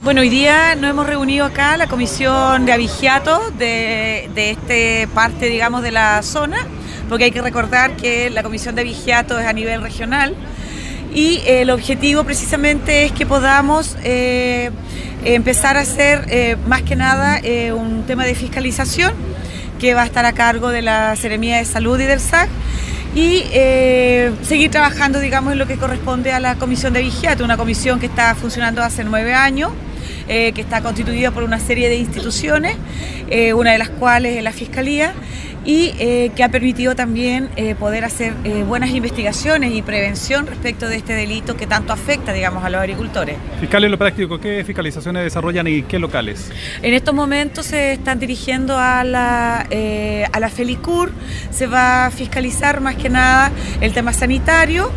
Bueno, hoy día nos hemos reunido acá la comisión de abigeato de este parte, digamos, de la zona, porque hay que recordar que la comisión de abigeato es a nivel regional y el objetivo precisamente es que podamos empezar a hacer más que nada un tema de fiscalización que va a estar a cargo de la Seremía de Salud y del SAC y seguir trabajando, digamos, en lo que corresponde a la comisión de abigeato, una comisión que está funcionando hace 9 años, que está constituida por una serie de instituciones, una de las cuales es la Fiscalía, y que ha permitido también poder hacer buenas investigaciones y prevención respecto de este delito que tanto afecta, digamos, a los agricultores. Fiscal, en lo práctico, ¿qué fiscalizaciones desarrollan y qué locales? En estos momentos se están dirigiendo a la FELICUR, se va a fiscalizar más que nada el tema sanitario,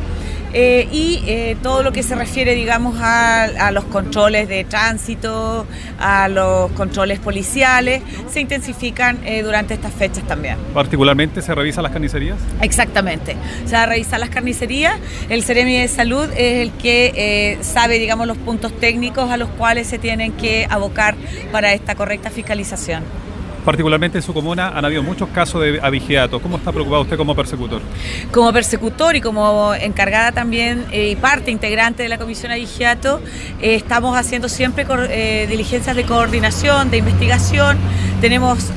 y todo lo que se refiere, digamos, a los controles de tránsito, a los controles policiales, se intensifican durante estas fechas también. ¿Particularmente se revisan las carnicerías? Exactamente, se va a revisar las carnicerías, el Seremi de Salud es el que sabe, digamos, los puntos técnicos a los cuales se tienen que abocar para esta correcta fiscalización. Particularmente en su comuna han habido muchos casos de abigeato. ¿Cómo está preocupado usted como persecutor? Como persecutor y como encargada también y parte integrante de la comisión abigeato, estamos haciendo siempre diligencias de coordinación, de investigación. Tenemos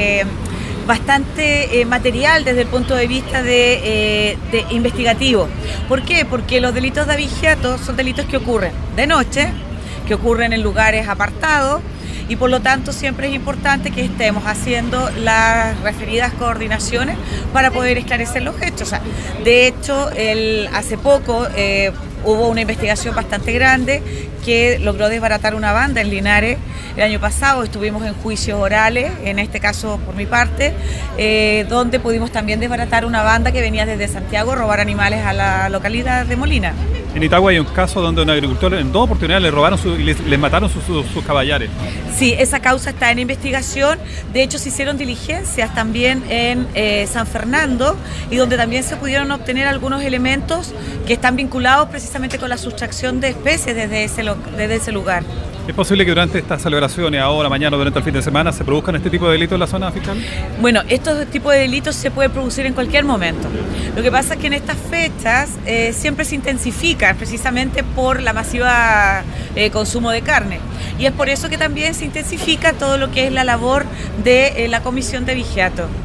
bastante material desde el punto de vista de investigativo. ¿Por qué? Porque los delitos de abigeato son delitos que ocurren de noche, que ocurren en lugares apartados, y por lo tanto siempre es importante que estemos haciendo las referidas coordinaciones para poder esclarecer los hechos. O sea, de hecho, hace poco hubo una investigación bastante grande que logró desbaratar una banda en Linares. El año pasado estuvimos en juicios orales, en este caso por mi parte, donde pudimos también desbaratar una banda que venía desde Santiago a robar animales a la localidad de Molina. En Itagua hay un caso donde un agricultor en 2 oportunidades le robaron y les mataron sus caballares. Sí, esa causa está en investigación. De hecho, se hicieron diligencias también en San Fernando y donde también se pudieron obtener algunos elementos que están vinculados precisamente con la sustracción de especies desde ese lugar. ¿Es posible que durante estas celebraciones, ahora, mañana, durante el fin de semana, se produzcan este tipo de delitos en la zona, fiscal? Bueno, estos tipos de delitos se pueden producir en cualquier momento. Lo que pasa es que en estas fechas siempre se intensifican precisamente por la masiva consumo de carne. Y es por eso que también se intensifica todo lo que es la labor de la comisión de abigeato.